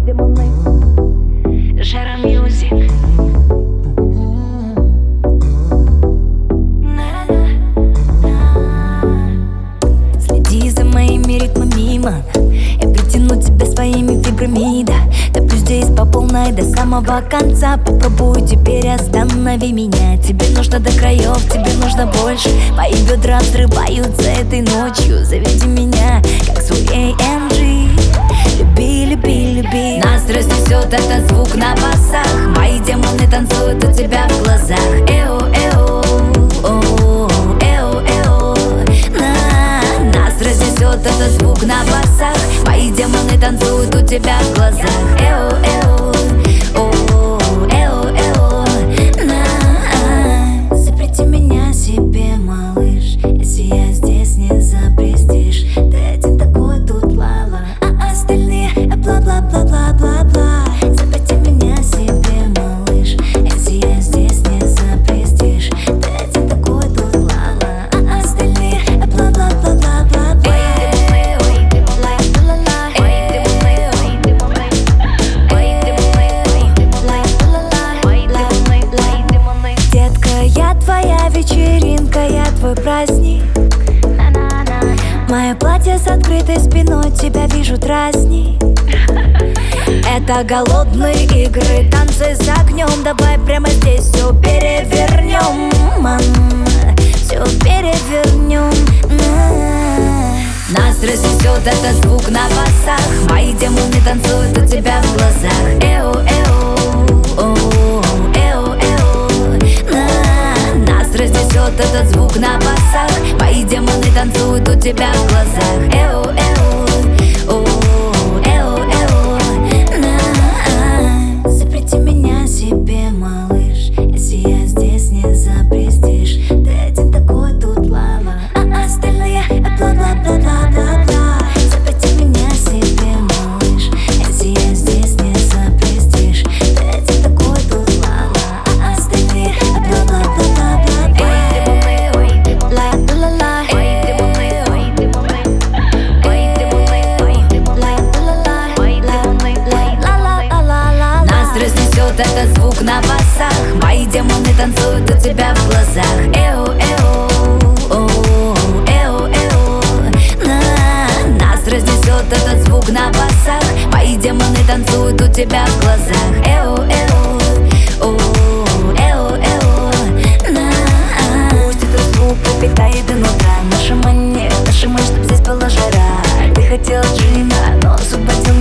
демоны. Жара Мьюзик. Следи за моими ритмами, мам. Я притяну тебя своими фибрами, да. Топлю здесь по полной до самого конца. Попробую теперь, останови меня. Тебе нужно до краев, тебе нужно больше. Мои бедра взрываются этой ночью. Заведи меня, как свой AMG. Люби, люби, люби. Нас разнесет этот звук на басах. Мои демоны танцуют у тебя в глазах. Эо, эо, о, эо, эо. Нас разнесет этот звук на басах. Мои демоны танцуют у тебя в глазах. Эо, эо, о, эо, эо. Запрети меня себе, малыш. Если я здесь не запрестишь. Ты один такой тут лала, а остальные бла-бла-бла-бла-бла-бла. Запрети меня себе, малыш. Если я здесь не запрестишь. Ты один такой тут лала, а остальные бла-бла-бла-бла-бла-бла. Детка, я твоя вечеринка, я твой праздник. Мое платье с открытой спиной, тебя вижу дразнить. Это голодные игры, танцы с огнем. Давай прямо здесь все перевернем, все перевернем. Нас разнесет этот звук на басах. Мои демоны танцуют у тебя в глазах. Эо, эо, о, эо, эо. Нас разнесет этот звук на басах. Мои демоны танцуют у тебя в глазах. Эо, эо, о, эо, эо. Запрети меня себе, малыш. Если я здесь не запрестишь. Ты один такой тут лава, а остальные бла-бла-бла-бла-бла-бла. Запрети меня себе, малыш. Если я здесь не запрестишь. Ты один такой тут лава, а остальные бла-бла-бла-бла-бла-бла. Этот звук на басах. Мои демоны танцуют у тебя в глазах. Эо, эо, о, эо, эо. Нас разнесет этот звук на басах. Мои демоны танцуют у тебя в глазах. Эо, эо, о, эо, эо. Пусть этот звук пропитает до нутра. Наша манера, чтоб здесь была жара. Ты хотела джина, но освободил